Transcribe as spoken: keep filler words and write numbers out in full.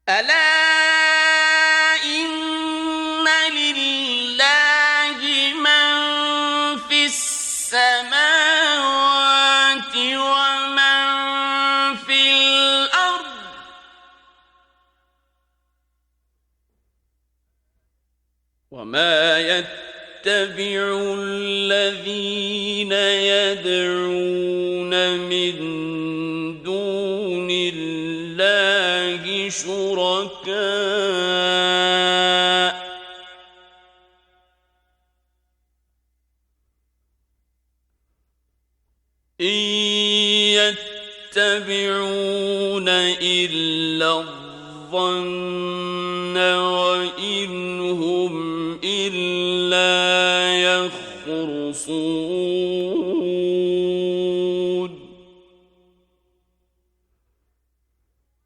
ألا إن لله من في السماوات ومن في الأرض وما يتبع الذين يدعون من دون الله شركاء إن يتبعون إلا الظن وإن هم إلا يخرصون